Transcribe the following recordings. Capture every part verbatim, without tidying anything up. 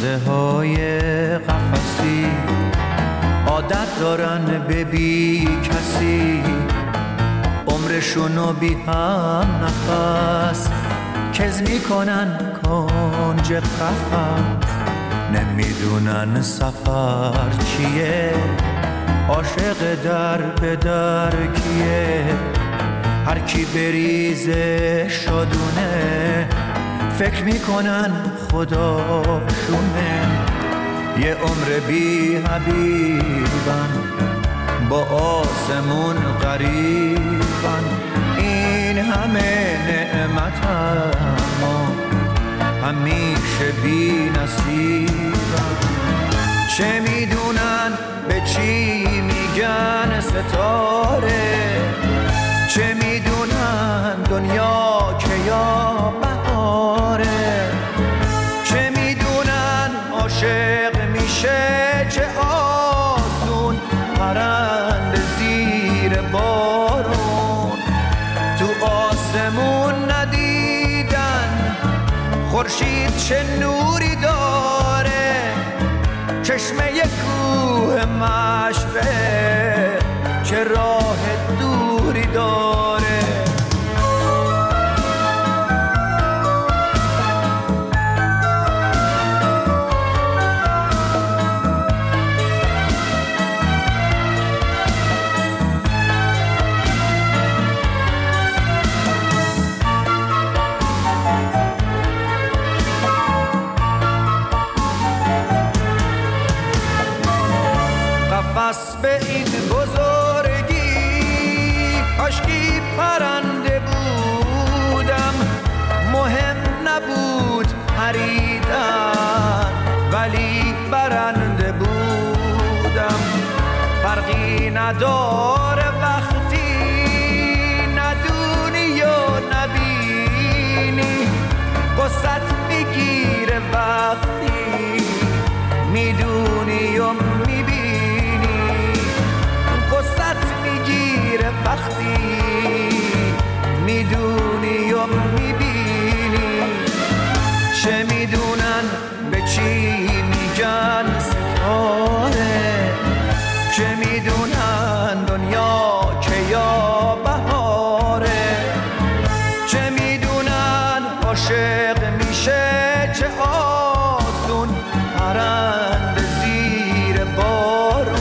پرنده های قفسی عادت دارن به بی کسی، عمرشونو بی هم نفس کز میکنن کنج قفس. نمیدونن سفر چیه، عاشق در به در کیه، هر کی بریزه شادونه فکر میکنن خداشونه. یه عمر بی حبیبن با آسمون قریبن، این همه نعمت اما همیشه بی نصیبن. چه میدونن به چی میگن ستاره، چه میدونن دنیا که یا بهاره، چه میدونن عاشق میشه چه آسون پرنده زیر بارون. تو آسمون ندیدن خورشید چه نوری داره، چشمه یک کوه مشرق چه راه دوری داره. قفس به این بزرگی کاشکی پرنده بودم، مهم نبود پریدن ولی برنده بودم. فرقی نداره وقتی ندونی و نبینی، قصت میگیره وقتی میدونی و میبینی، وقتی میدونی و میبینی. چه میدونن به چی میگن ستاره، چه میدونن دنیا که یا بهاره، چه میدونن عاشق میشه چه آسون پرنده زیر بارون.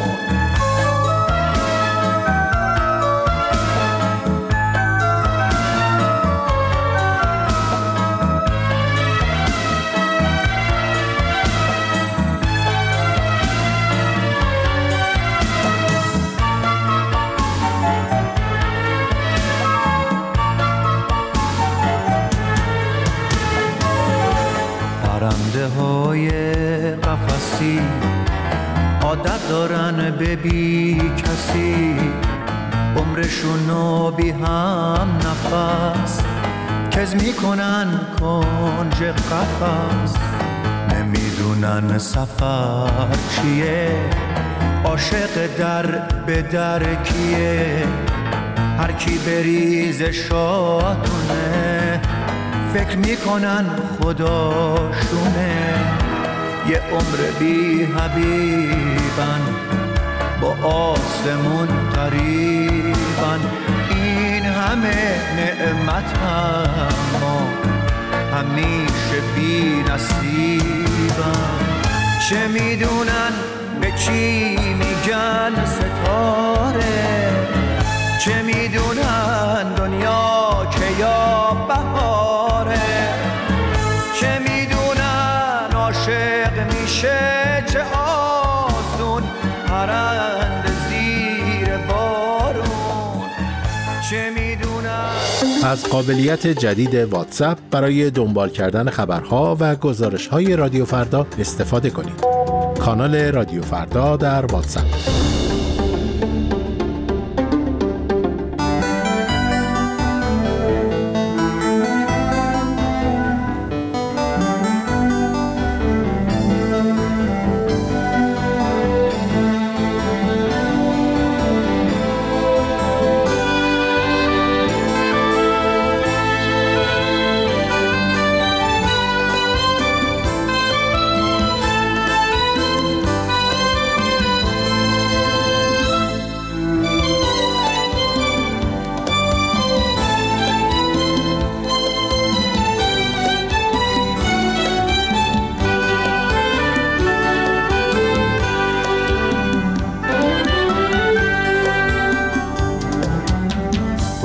پرنده های قفسی عادت دارن به بی کسی، عمرشونو بی هم نفس کز میکنن کنج قفس. نمیدونن سفر چیه، عاشق در به در کیه، هر کی بریز شادونه فکر میکنن خداشونه. یه عمر بی حبیبن با آسمون قریبن، این همه نعمت اما همیشه بی نصیبن. چه میدونن به چی میگن ستاره، چه میدونن دنیا که یا بهاره، چه میدونن عاشق میشه چه آسون پرنده زیر بارون. چه میدونن. از قابلیت جدید واتساپ برای دنبال کردن خبرها و گزارش‌های رادیو فردا استفاده کنید. کانال رادیو فردا در واتساپ.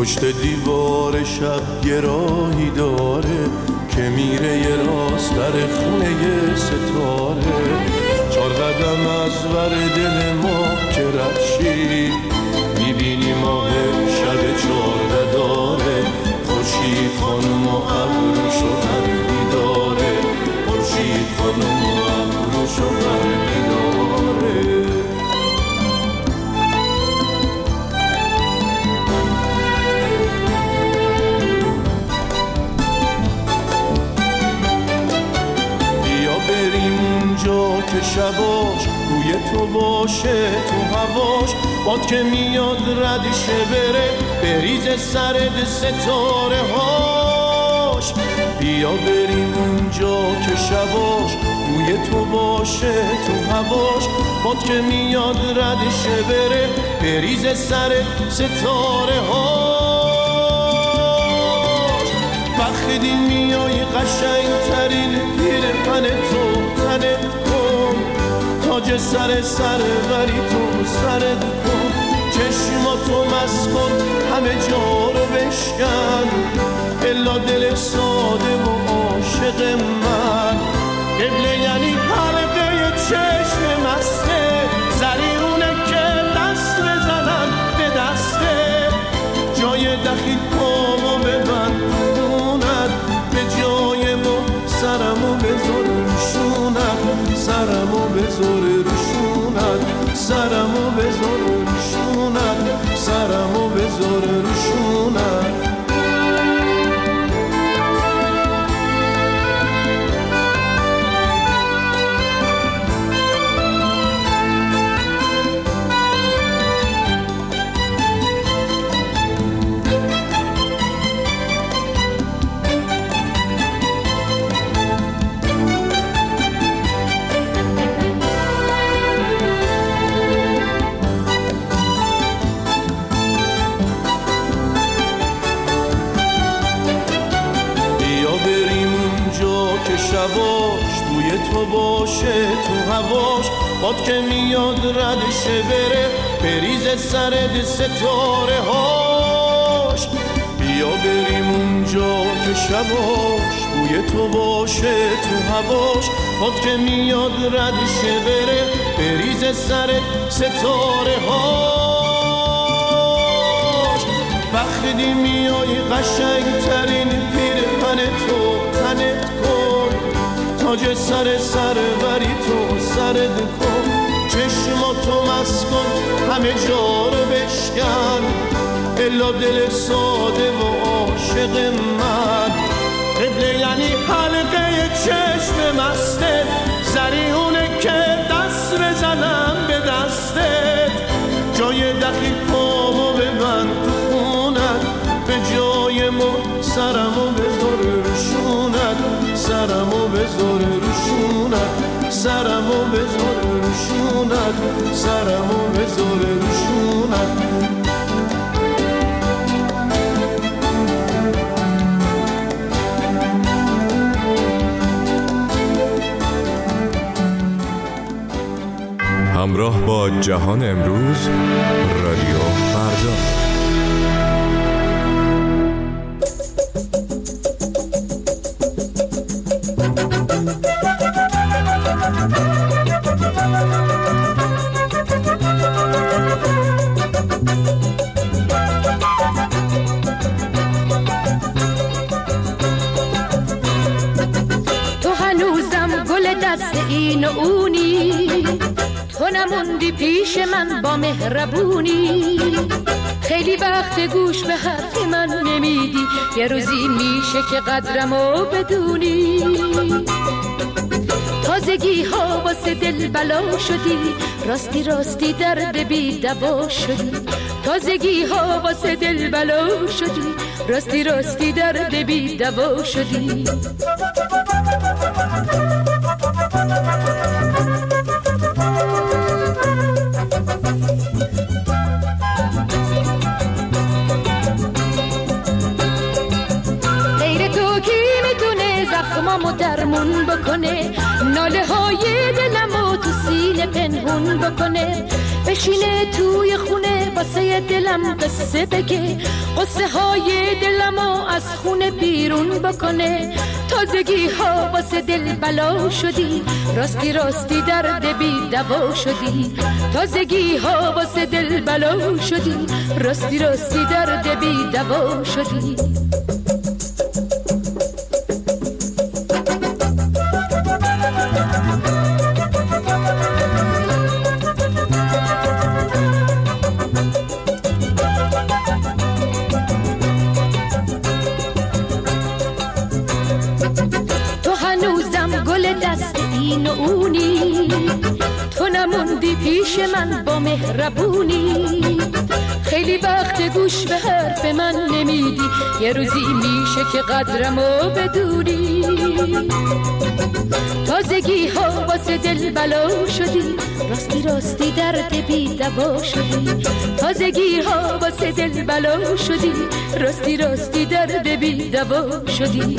پشت دیوار شب یه راهی داره که میره یه راست در خونه یه ستاره. چار قدم از ور دل ما که رد شی میبینی ماه شب چارده داره. خورشید خانم و ابروش و قلبی داره. خورشید خانم و ابروش و قلبی داره. که شباش روی تو باشه تو هواش باد که میاد ردشه بره بریز سرد ستاره هاش. بیا بریم اونجا که شباش روی تو باشه تو هواش باد که میاد ردشه بره بریز سرد ستاره هاش. وقتی میای قشنگ ترین پیرهن تو تنت کن تاج سر سر بری تو سرت کن. چشماتو مست کن همه جا رو بشکن الا دل ساده و عاشق من. قبله یعنی حلقه چشم مسته زریونه که دست بزنم به دسته. جای دخیل پامو ببند خونت به جای ما سرمو بذار روشونت. سرمو بذار روشونت. سرمو بذار روشونت. سرمو بذار روشونت. شباش توی تو باشه تو هواش باد که میاد ردشه بره بریز سرد ستاره هاش. بیا بریم اونجا که شباش توی تو باشه تو هواش باد که میاد ردشه بره بریز سرد ستاره هاش. وقتی میای قشنگ ترین پیرهن تو تنت کن تاج سر سر بری تو سرت کن. چشماتو مست کن همه جا رو بشکن الا دل ساده و عاشق من. قبله یعنی حلقه چشم مسته زریونه که دست بزنم به دستت. جای دخیل پامو ببند تو خونت به جای ما سرمو بذار روشونت. سرمو بذار روشونت. سرمو بذار روشونت. سرمو بذار روشونت. همراه با جهان امروز رادیو فردا. تو هنوزم گل دست این و اونی تو نموندی پیش من با مهربونی. خیلی وقت گوش به حرف من نمیدی یه روزی میشه که قدرمو بدونی. تازگی ها واسه دل بلا شدی راستی راستی درد بی دوا شدی. تازگی ها واسه دل بلا شدی راستی راستی درد بی دوا شدی. زخمامو درمون بکنه ناله های دلمو تو سینه پنهون بکنه. به بشینه توی خونه واسه دلم قصه بگه، قصه های دلمو از خونه بیرون بکنه. تازگی ها واسه دل بلا شدی، راستی راستی درد بی دوا شدی. تازگی ها واسه دل بلا شدی، راستی راستی درد بی دوا شدی. تو نموندی پیش من با مهربونی، خیلی وقت گوش به حرف من نمیدی، یه روزی میشه که قدرمو بدونی. تازگی ها واسه دل بلا شدی، راستی راستی درد بی دوا شدی. تازگی ها واسه دل بلا شدی، راستی راستی درد بی دوا شدی.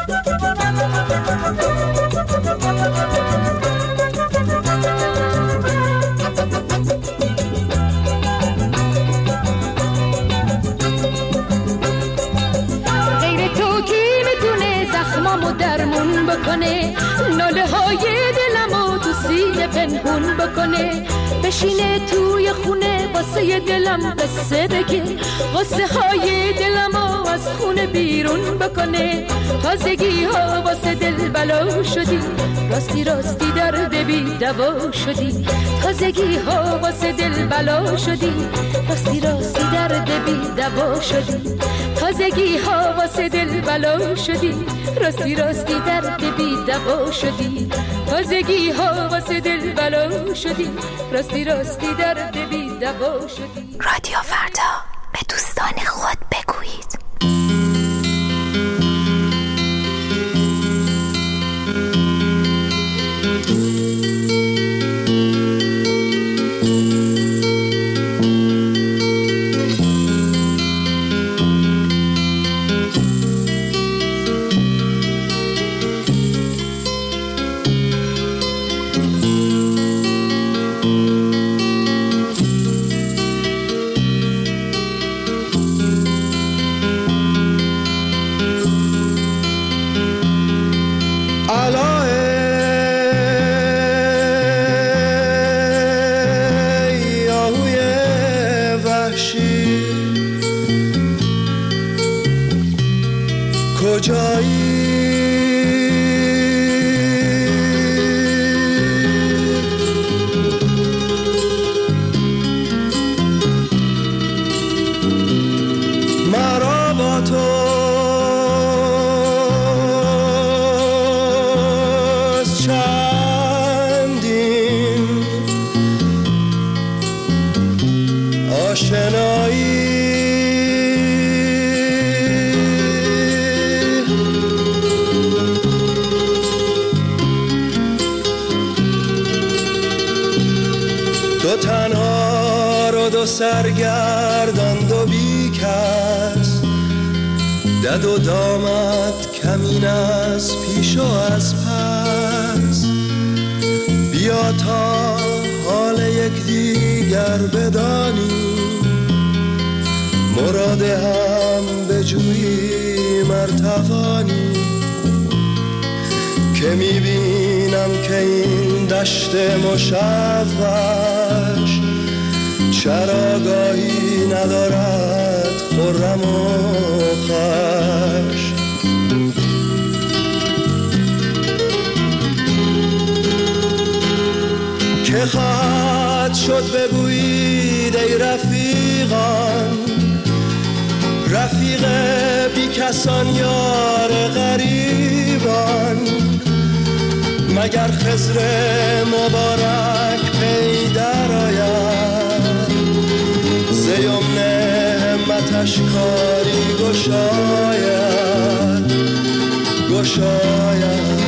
زخمامو درمون بکنه، ناله های دلمو تو سینه پنهون بکنه. بشینه توی خونه واسه دلم قصه بگه، قصه های دلمو از خونه بیرون بکنه. تازگی ها واسه دل بلا شدی، راستی راستی درد بی دوا شدی. تازگی ها واسه دل بلا شدی، راستی راستی درد بی دوا شدی. تازگی ها واسه دل بلا شدی، راستی راستی درد بی دوا شدی. تازگی ها واسه دل بلا شدی، راستی راستی درد بی دوا شدی. رادیو فردا، به دوستان خود بگویید. سرگردان و بی کس، دد و دامت کمین از پیش و از پس. بیا تا حال یک دیگر بدانی، مراد هم بجویی مرتوانی. که میبینم که این دشت مشوش چراگاهی ندارد خرم و خوش. که خواهد شد بگویید ای رفیقان، رفیق بی کسان یار غریبان. مگر خضر مبارک پی در آید، ز یمن همتش کاری گشاید گشاید.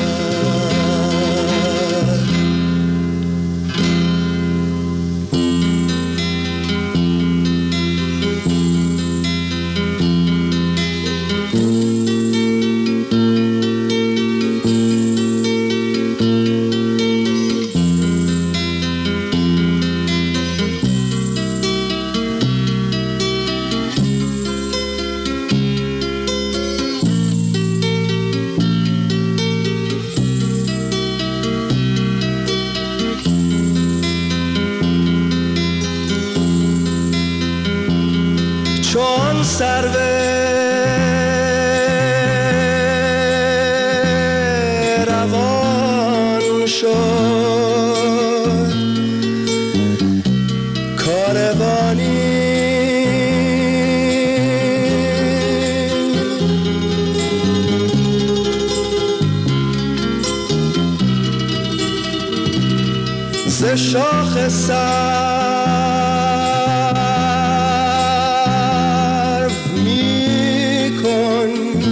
چون سرو روان شد کاروانی ز شاخ سرو می کن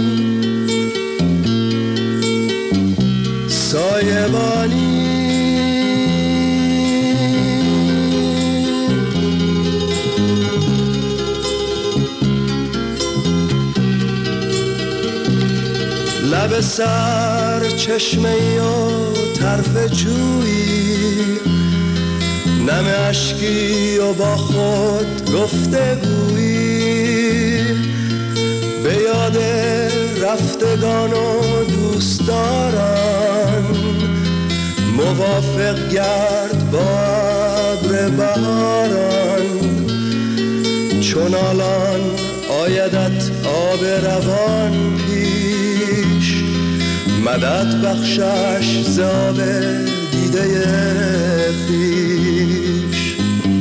سایبانی لب سر چشمه و طرف جویی نم اشکی و با خود گفته گویی به یاد رفتگان و دوستداران موافق گرد با ابر بهاران چون الان آیدت آب روان پیش مدد بخشش ز آب دیده خویش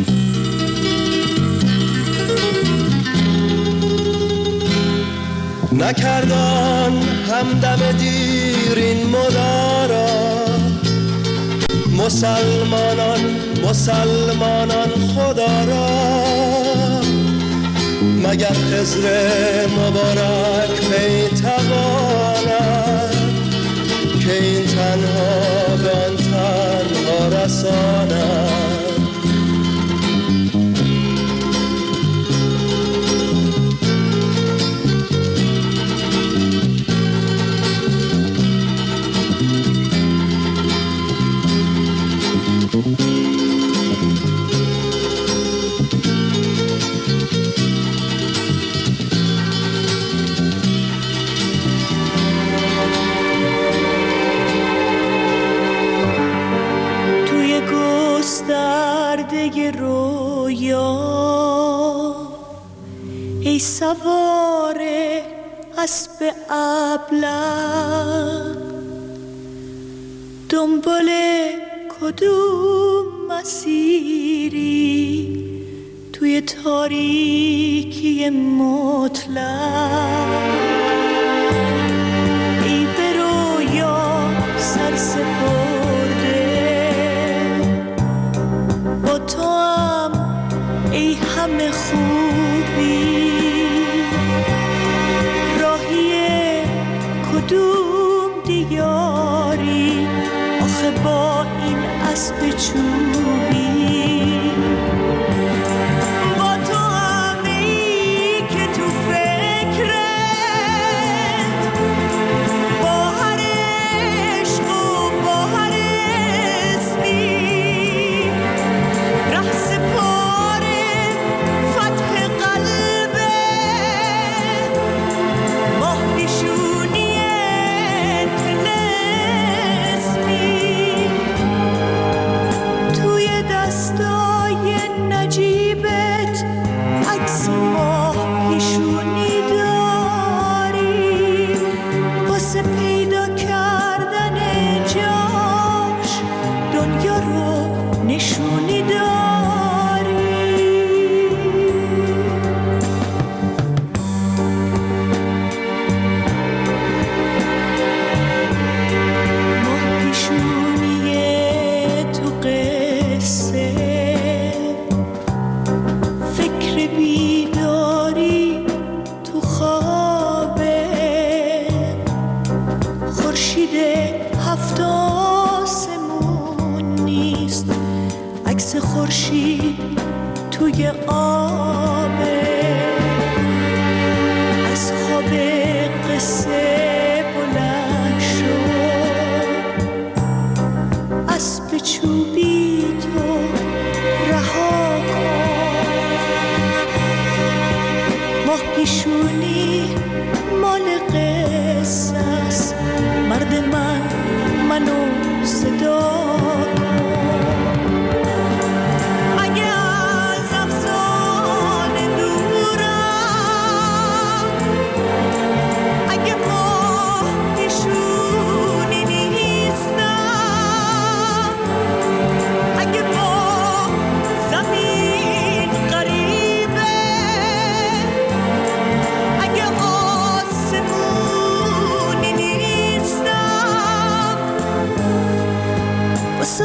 نکردان همدم دیر این مدارا مسلمانان مسلمانان خدا را مگر خضر مبارک می تواند که این تنها به آن تنها رساند ای سوار اسب ابله دنبال کدوم مسیری توی تاریکی مطلق ای به رویا سر سپرده با تو هم ای همه خوبی راهی کدوم دیاری آخه با این اسب چوبی با تو هم ای که تو فکرت با هر عشق و با هر اسمی ره سپاره فتح قلبه ماه پیشونی طلسمی توی دستای نجیبت عکس ماه پیشونی داری واسه پیدا کردن جاش دنیا رو نشونی داری ماه پیشونی تو قصه فکر بیداری تو خوابه خورشید هفت آسمون نیست عکس خورشید توی آبه از خواب قصه بلند شد اسب چوبی تو رها کن ماه پیشونی مال قصه است مرد من منو صدا کن اگه از افسانه دورم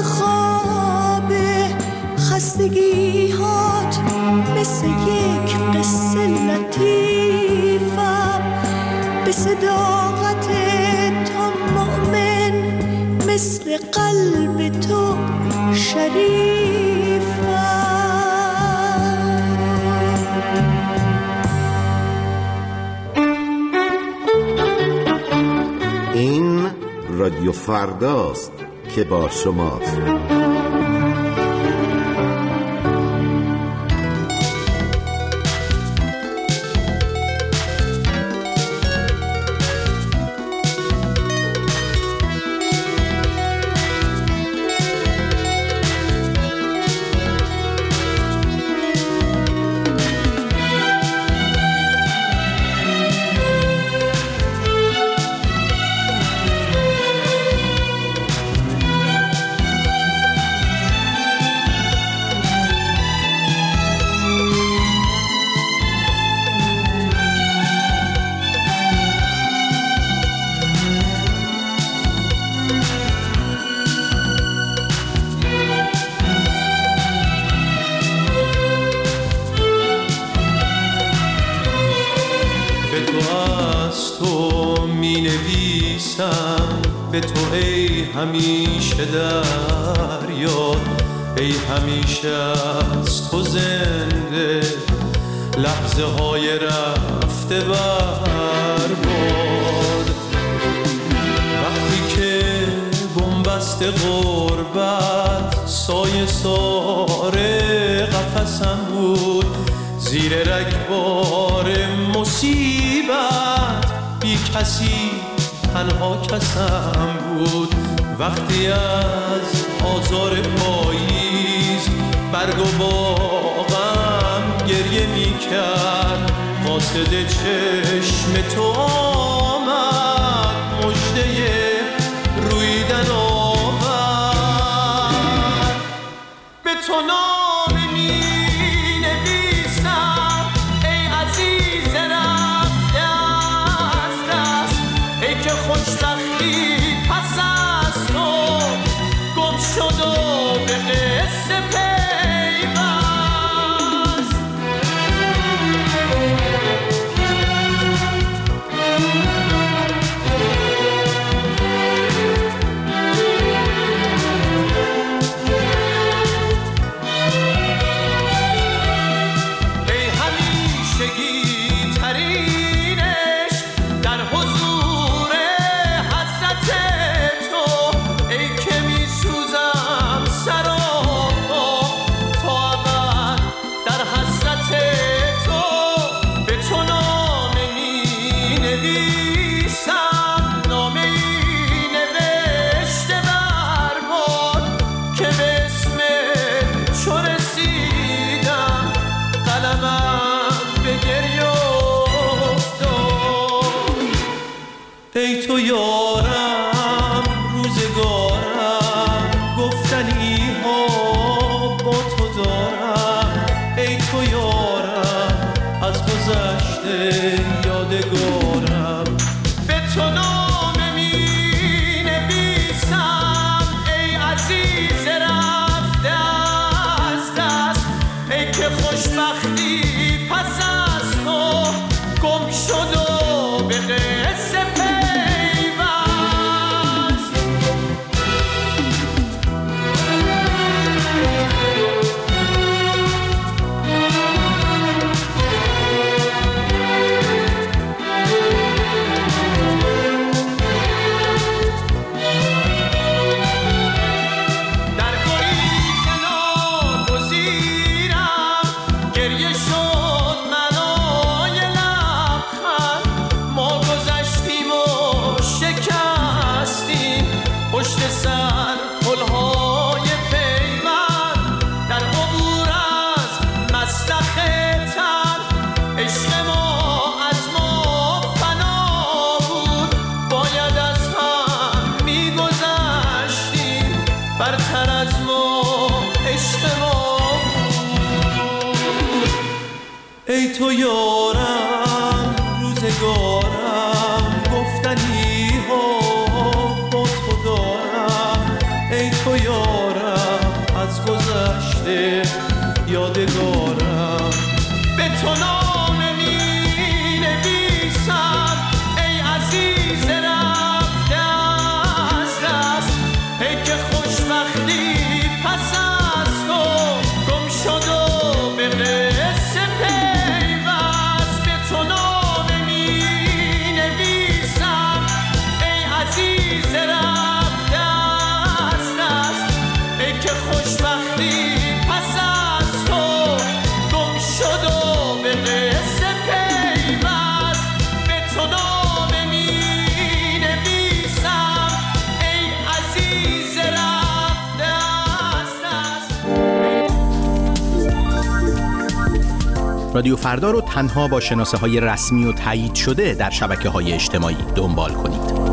خواب خستگی هات مثل یک قصه لطیفم، به صداقت تو مؤمن مثل قلب تو شریفم. این رادیو فرداست که با شماست. به تو ای همیشه در یاد، ای همیشه از تو زنده، لحظه های رفته برباد. وقتی که بنبست غربت سایه ساره قفسم بود، زیر رگبار مصیبت بی کسی تنها کسم بود. وقتی از آزار پاییز برگ و باغم گریه می کرد، قاصد چشم تو آمد، مژده رویدن آورد. به تو نامه می نویسم ای عزیز رفته از دست، ای که خوشبختی پس از تو گم شد و به قصه پیوست. ای همیشگی ترینش در حضور حضرت تو، ای که می سوزم سراپا تا ابد در حضرت تو. به تو نامه می نویسم، نامه ای نوشته برباد، که به اسم چو رسیدم قلمم به گریه افتاد. ای تو یارم روزگارم، گفتنی ها با تو دارم. ای تو یارم از گذشته یادگارم. به تو نامه می نویسم ای عزیز رفته از دست، ای که خوشبختی پس از تو گم شد و به قصه پیوست. در گریز ناگزیرم گریه شد منای لبخند، ما گذشتیم و شکستیم پشت سر پلهای پیوند. در عبور از مسلخ تن عشق ما از ما فنا بود، باید از هم میگذشتیم، برتر از ما عشق ما بود. ای تو یارم روزگارم، گفتنی ها با تو دارم. ای تو یارم دسته یادگارم به تو نامه می نویسم ای عزیز رفته از دست ای که خوشبختی پس از تو گم شد و به قصه پیوست به تو نامه می نویسم ای عزیز رفته از دست ای که خوشبختی پس از تو گم شد و به قصه پیوست به تو نامه می نویسم ای عزیز رفته از دست. رادیو فردا رو تنها با شناسه های رسمی و تایید شده در شبکه های اجتماعی دنبال کنید.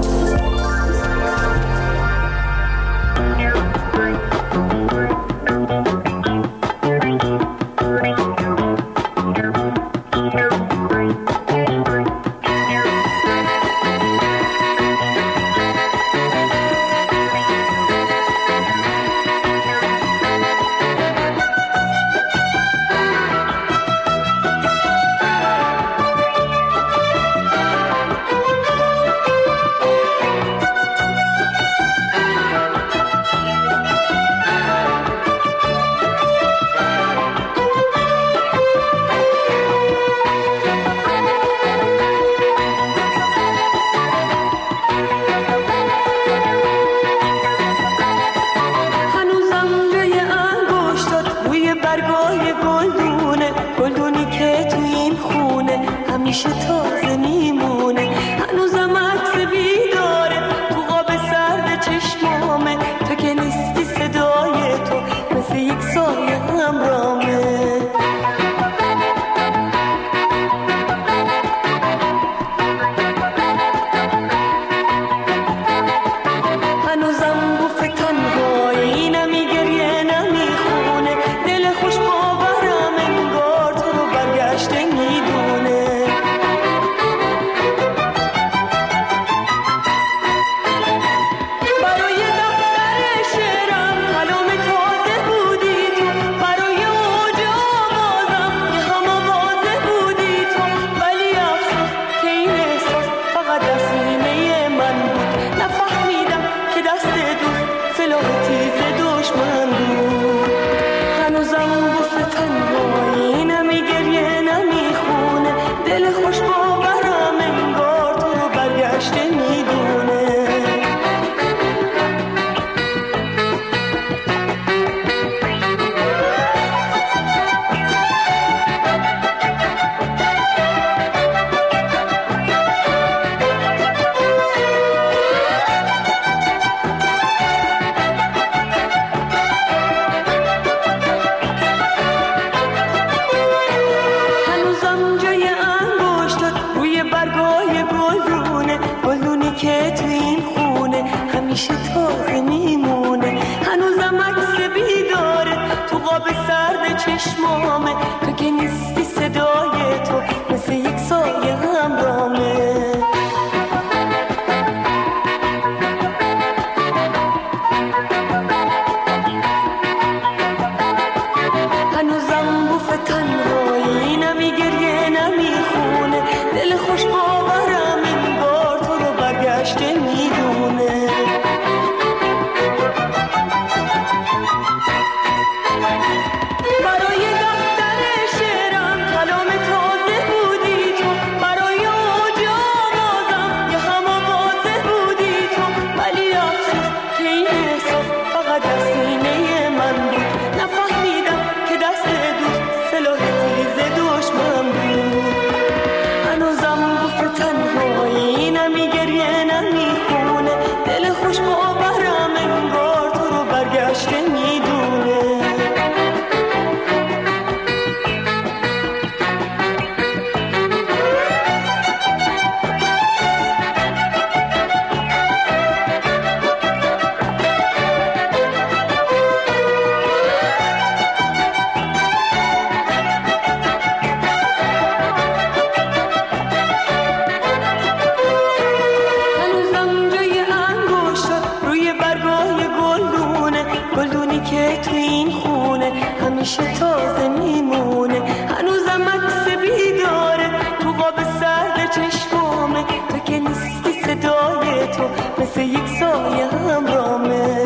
همیشه تازه میمونه، هنوزم عکس بیداره تو قاب سرد چشمامه، تو که نیستی صدای تو مثل یک سایه همرامه.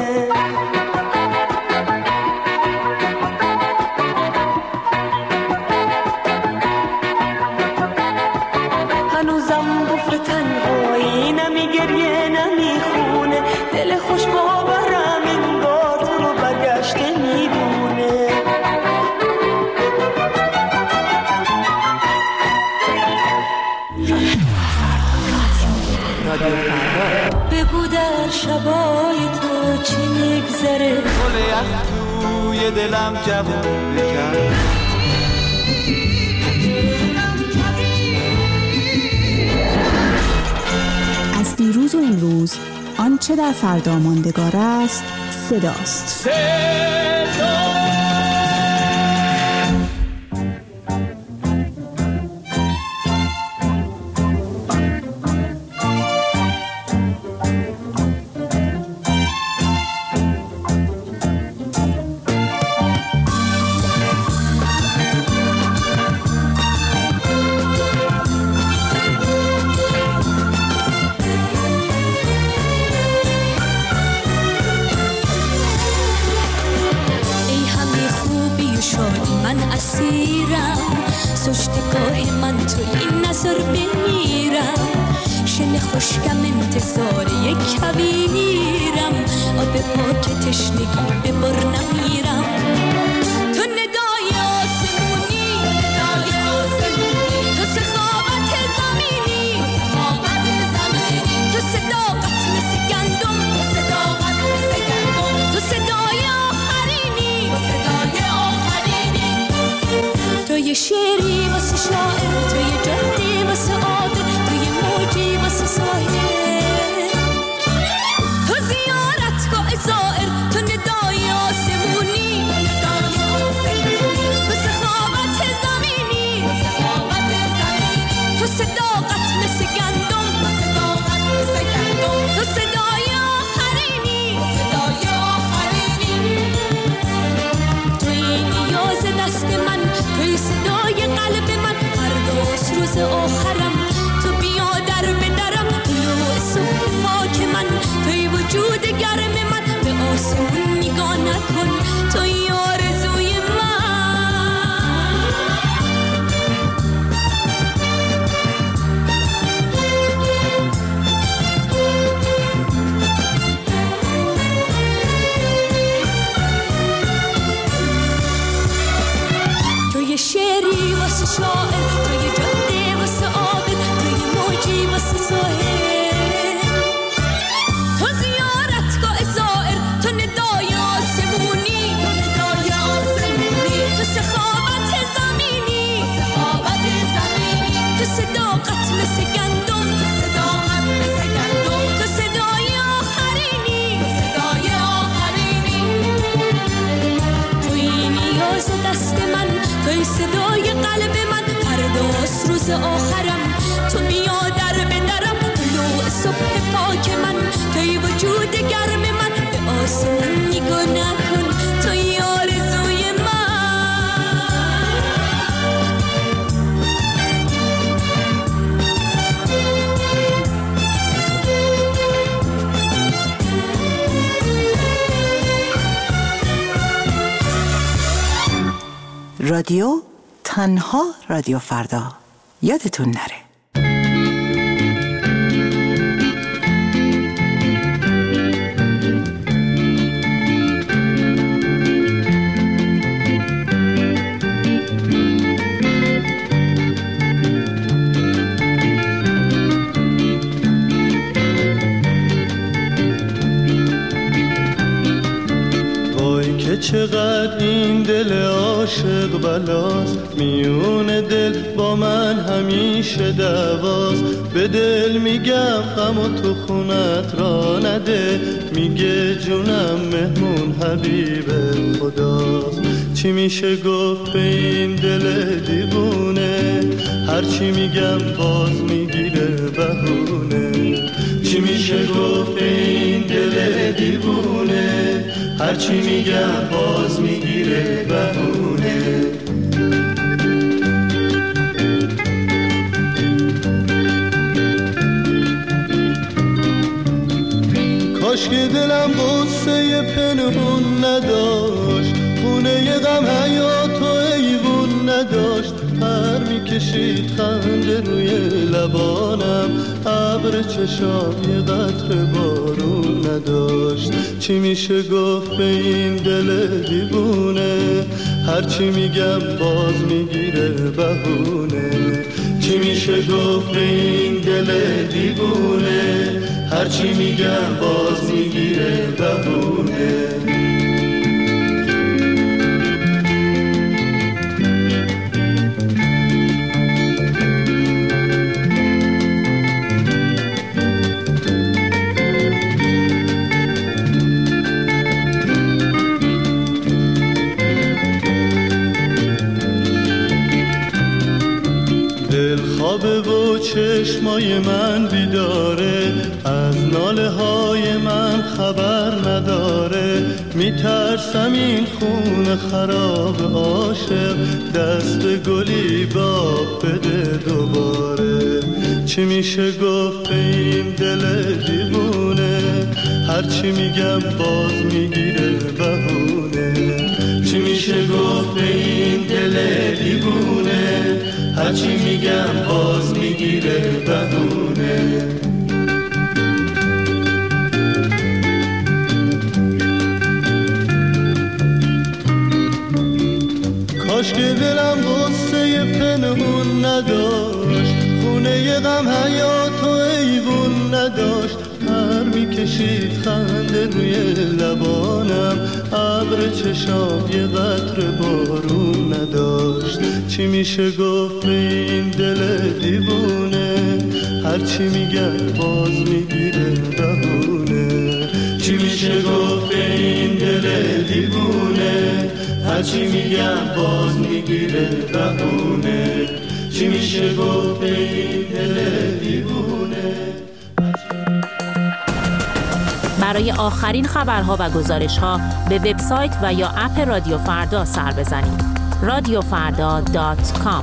هنوزم بفر تنهایی، نمی گریه نمی خونه، دل خوش باورم انگار تو رو برگشته میدونه. بگو در شبای تو چی میگذره، گل یخ توی دلم جوون بکن. از دیروز و امروز آنچه در فردا ماندگار است صداست. صدا سجدگاه من تو این نظر بمیرم، شن خوشگم انتظار یک کویرم، آب پاک تشنگی به بر نمیرم. تو ندای آسمونی، ندای آسمونی، تو سخاوت زمینی، سخاوت زمینی، تو صداقت مثل گندم، صداقت مثل گندم، تو صدای آخرینی، صدای آخرینی. تو یه شعری واسه شاعر، تو یه جدی واسه عابر، تو یه موجی واسه ساحل، تو زیارتگاه زائر، تو ندای آسمونی، ندای آسمونی، تو سخاوت زمینی، سخاوت زمینی، تو صداقت مثل گندم، صداقت مثل گندم، تو صدای آخرینی، صدای آخرینی. توی نیاز دست من، توی صدای قلب من، فرداست روز آخرم، تو بیا در به درم، طلوع صبح پاک من، توی وجود گرم من، به آسمون نگاه نکن، توی آرزوی من. توی شعری واسه شاعر، توی جاده واسه عابر، توی موجی واسه ساحل، تو زیارتگاه زائر، تو ندای آسمونی، ندای آسمونی، تو سخاوت زمینی، سخاوت زمینی، تو صداقت مثل گندم، صداقت مثل گندم، تو صدای آخرینی، صدای آخرینی. توی نیاز دست من، توی صدای قلب من، فرداست روز آخرم، تو بیا در به درم، طلوع صبح پاک من، توی وجود گرم من، به آسمون نگاه نکن، توی آرزوی من. رادیو تنها رادیو فردا، یادتون نره. چقدر این دل عاشق بلاست، میون دل با من همیشه دعواست، به دل میگم غم و تو خونت را نده، میگه جونم مهمون حبیب خداست. چی میشه گفت به این دل دیوونه، هرچی میگم باز میگیره بهونه. چی میشه گفت به این دل دیوونه، هرچی میگم باز میگیره بهونه. کاش که دلم قصه پنهون نداشت، خونه غم حیات و ایوون نداشت، پر میکشید خنده روی لبانم، ابر چشام یه قطره بارون نداشت. چی میشه گفت به این دل دیوونه، هرچی میگم باز میگیره بهونه. چی میشه گفت به این دل دیوونه، هرچی میگم باز میگیره بهونه. خوابه و چشمای من بیداره، از ناله های من خبر نداره. میترسم این خون خراب عاشق دست گلی باب بده دوباره. چی میشه گفت به این دل دیوونه، هرچی میگم باز میگیره بهونه. چی میشه گفت به این دل دیوونه، هرچی میگم باز میگیره بهونه. کاش که دلم غصه پنهون نداشت، خونه غم حیات و ایوون نداشت، پر میکشید خنده روی لبانم، ابر چشام یه قطره بارون نداشت. چی میشه گفت به این دل دیوونه، هرچی میگم باز میگیره بهونه. چی میشه گفت به این دل دیوونه، هرچی میگم باز میگیره بهونه. چی میشه گفت به این دل دیوونه. برای آخرین خبرها و گزارش‌ها به وبسایت و یا اپ رادیو فردا سر بزنید. رادیو فردا دات کام.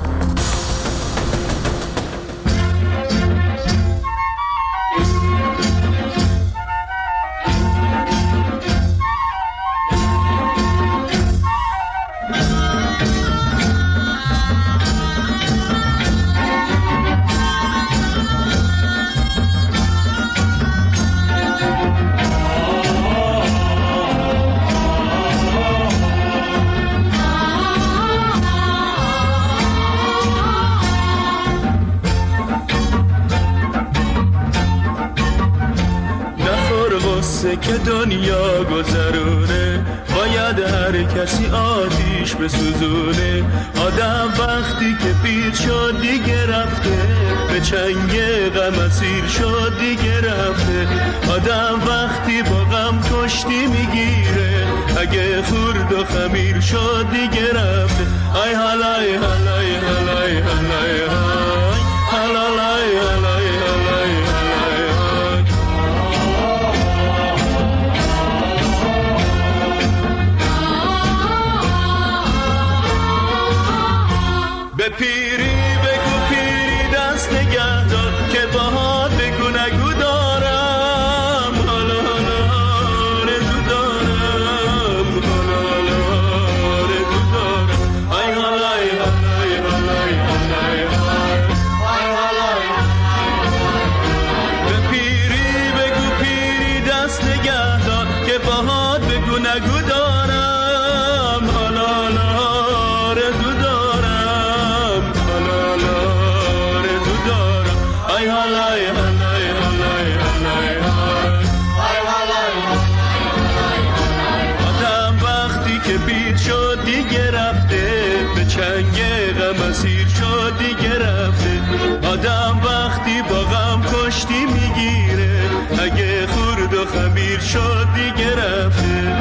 که دنیا گذرونه، باید هر کسی آتیش بسوزونه. آدم وقتی که پیر شد دیگه رفته، به چنگ غم اسیر شد دیگه رفته. آدم وقتی با غم کشتی میگیره، اگه خورد و خمیر شد دیگه رفته. آی حالای حالای حالای حالای حالای حالای به پیری بگو پیری دست نگه دار، که باهات بگو نگو دارم. حالا حالا آرزو دارم، حالا حالا آرزو دارم. آی حالای حالای حالای حالای حالای. به پیری بگو پیری دست نگه دار، که باهات بگو نگو دارم. حالا حالا آرزو دارم. آدم وقتی که پیر شد دیگه رفته، به چنگ غم اسیر شد دیگه رفته. آدم وقتی با غم کشتی میگیره، اگه خورد و خمیر شد دیگه رفته.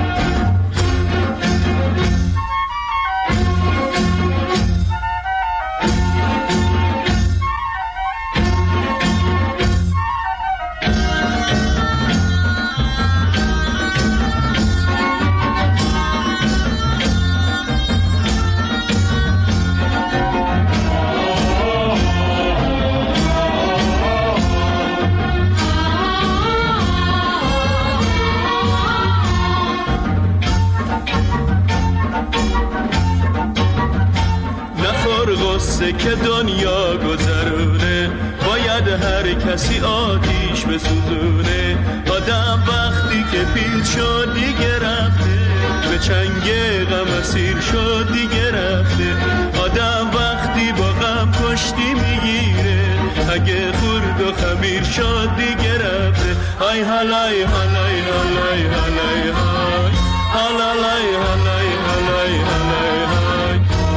روزه که دنیا گذرونه باید هر کسی آتیش بسوزونه. آدم وقتی که پیل شد دیگه رفته، به چنگ غم اسیر شد دیگه رفته. آدم وقتی با غم کشتی میگیره، اگه خورد و خمیر شد دیگه رفته. های هلای هلای هلای هلای های هلای هلای هلای هلای های.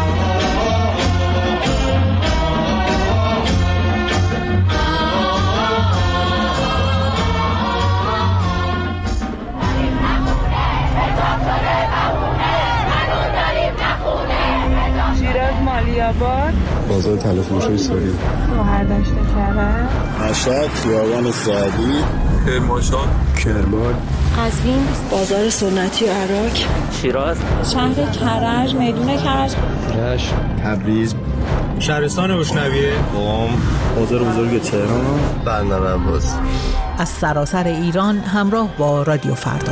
شیراز مالیاباد، بازار تلفروشی ساری، شوهر داشته کرد، مشهد خیابان سعدی، کرمانشاه، کرمان، قزوین، بازار سنتی عراق، شیراز، شهر کرج، میدون کرج، رشت، تبریز، شهرستان اشنویه، قم، بازار بزرگ تهران، بندر عباس. از سراسر ایران همراه با رادیو فردا.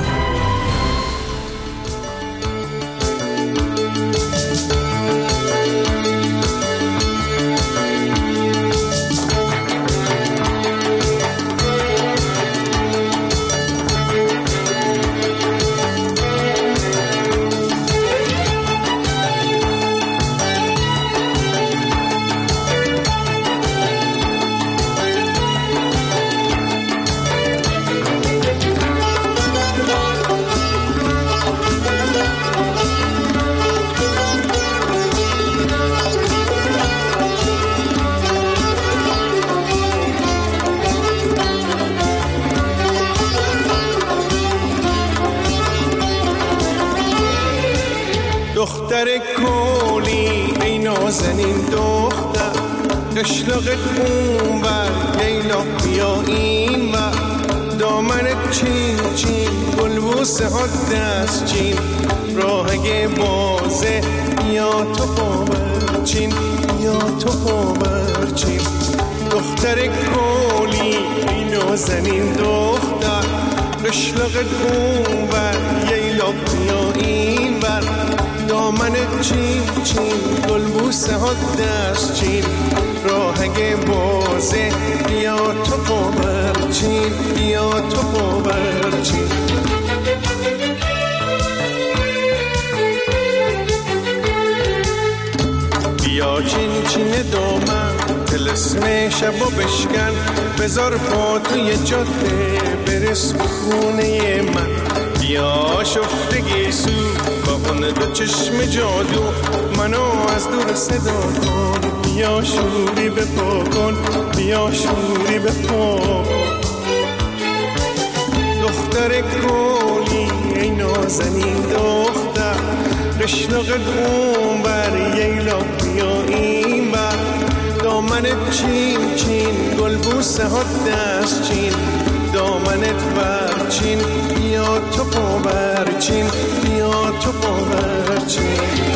دختر کولی ای نازنین دختر، قشلاقت اون بر لیلا بیا این بر، دامنت چین چین گلبوسه ها دست چین، راهگه بازه یا تو پاور چین یا تو پاور چین. دختر کولی ای نازنین دختر، قشلاقت اون بر لیلا بیا این بر، دامن چین چین گلبوسه ها دست چین، راهگه بازه بیا تو پاور چین بیا تو پاور چین. بیا چین چین دامن تلسم شبا بشکن، بذار پا توی جاده برس به خونه من. بیا شفتگی سو با اون دو چشم جادو، منو از دور صدا کن. بیا شوری به پا کن، بیا شوری به پا. دختر کولی ای نازنین دختر، قشلاقت اون بر ییلا بیا این بر، دامنت چین چین گلبوسه ها دست چین، دامنت بر چین بیا تو پا بر چین بیا تو پا بر چین.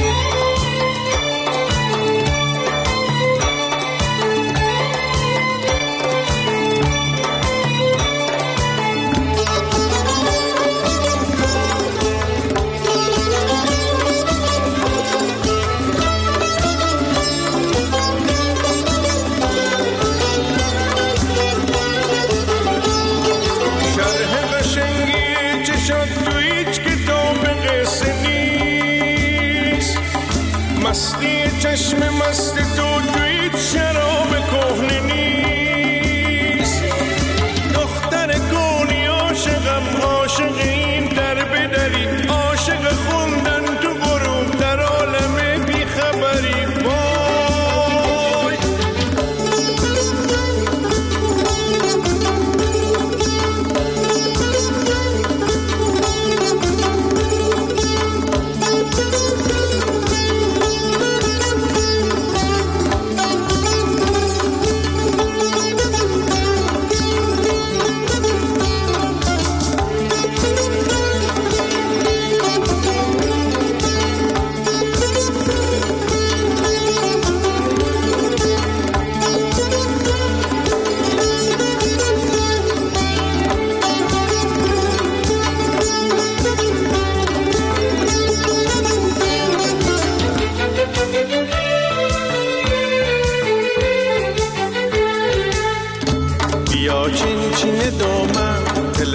مستی چشم مست تو تویت شراب کهنه نیست. دختر گلی عاشقم عاشق این در بدری، عاشق خوندن تو غروب در عالم بیخبری. وای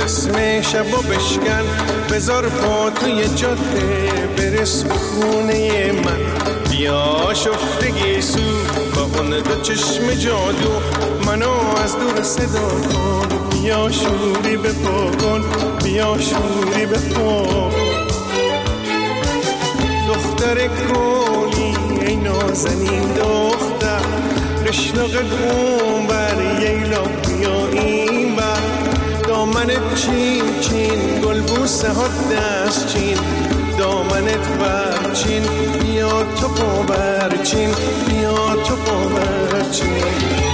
تلسم شب و بشکن، بذار پا توی جاده برس به خونه من. بیا شفتگی سو با اون دو چشم جادو، منو از دور صدا کن. بیا شوری به پا کن، بیا شوری به پا کن. دختر کولی ای نازنین دختر، قشنقت اون بر ییلا بیا این بر. دامنت چین چین گلبوسه ها دست چین، دامنت برچین بیا تو پا برچین، بیا تو پا برچین.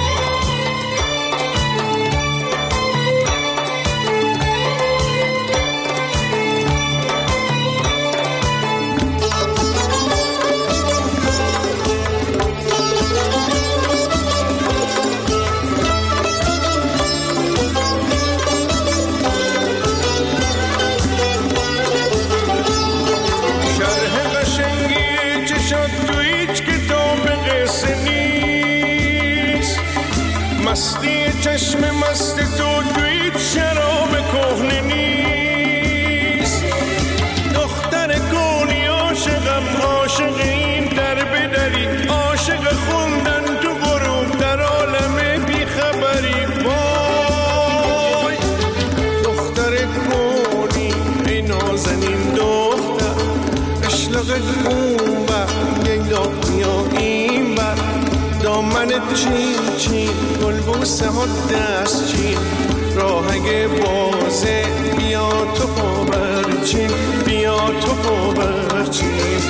مستی چشم مست تو تویت شراب کهنه نیست. دختر گلی عاشقم، عاشق این در بدری، عاشق خوندن تو غروب در عالم بیخبری. وای دختر گلی ای نازنین دختر، اشلقت اون بر ییلا بیا این بر. دامنت چین چین گلبوسه ها دست چین، راهگ بازه بیا تو پا برچین، بیا تو پا برچین.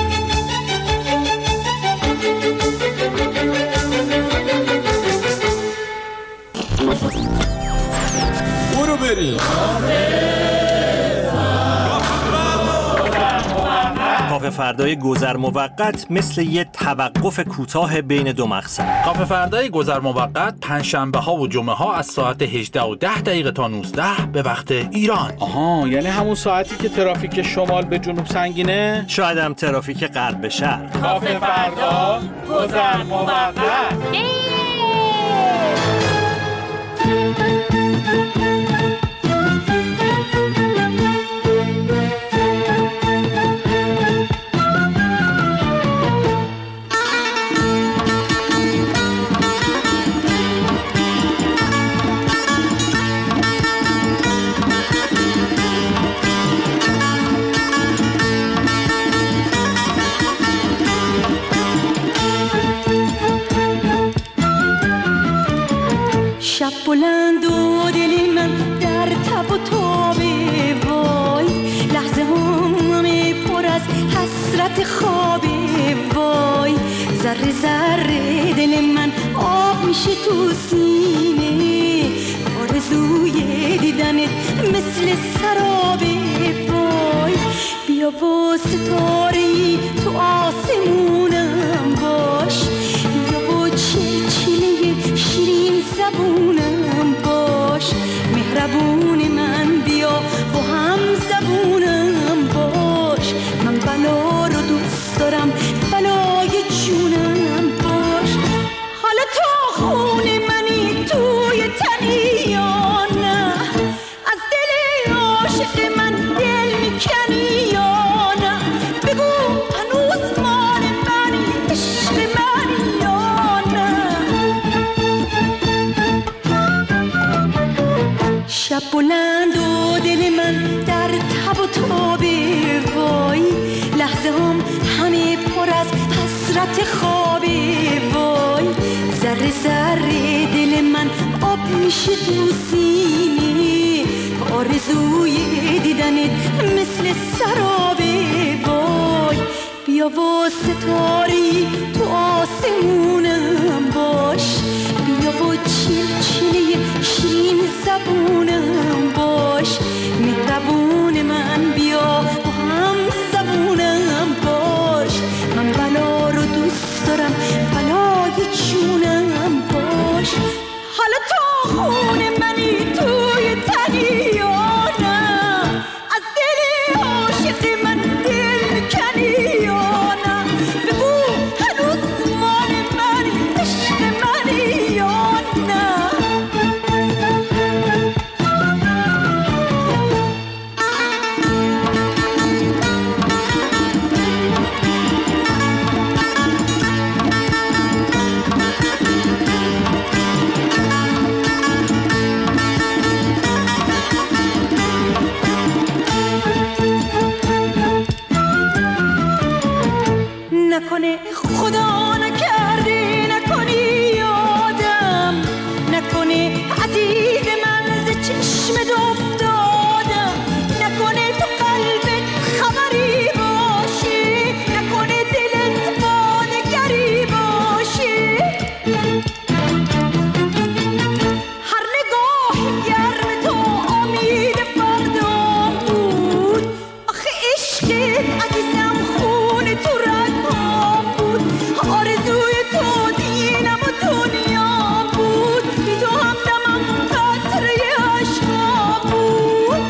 برو بریم کافه فردای گذر موقت مثل یه توقف کوتاه بین دو مقصد. کافه فردای گذر موقت پنجشنبه ها و جمعه ها از ساعت هجده و ده دقیقه تا نوزده به وقت ایران. آها، یعنی همون ساعتی که ترافیک شمال به جنوب سنگینه؟ شاید هم ترافیک غرب به شرق. کافه فردا گذر موقت. شب بلند و دل من در تب و تابه، وای لحظه همه پر از حسرت خوابه. وای ذره ذره دل من آب میشه تو سینه، آرزوی دیدنت مثل سرابه. وای بیا و ستاره‌ای تو آسمونم باش، بیا و چلچله شیرین زبونم باش. مهربون من بیا و هم زبونم باش. من بلا رو دوست دارم، بلای جونم باش. حالا تو خون منی توی تنی یا نه، از دل عاشق من دل میکنی یا نه؟ بگو هنوز مال منی، عشق منی یا نه؟ شب بلند و دل من در تب و تابه، وای لحظه هم همه پر از حسرت خوابه. وای ذره ذره دل من آب میشه تو سینه، آرزوی دیدنت مثل سرابه. وای بیا و ستاری تو آسمونم باش، بیا و چلچله شیرین زبونم باش. مهربون من بیا و هم زبونم باش. من بلا رو دوست دارم، بلای جونم باش. حالا تو خون منی توی تنی یا نه، از دل عاشق من دل میکنی یا نه؟ بگو هنوز مال منی، عشق منی یا نه؟ نکنه خدا نکرده نکنی یادم نکنه عزیز من ز چشم افتادم نکنه تو قلبت خبری باشه نکنه دلت وانگری باشه هر نگاه گرم تو امید فردا بود آخه عشقت عزیزم خون تو رگام بود آرزوی تو دینم و دنیا بود بی تو همدمم قطره عشقام بود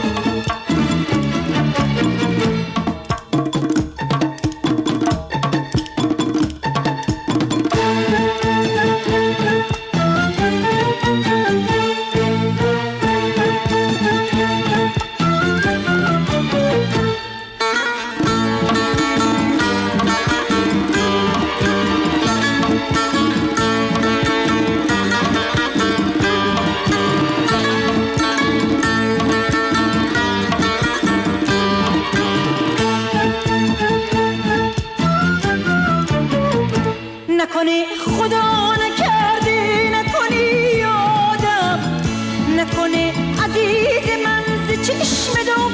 نکنه خدا نکرده نکنی یادم نکنه عزیز من ز چشم دو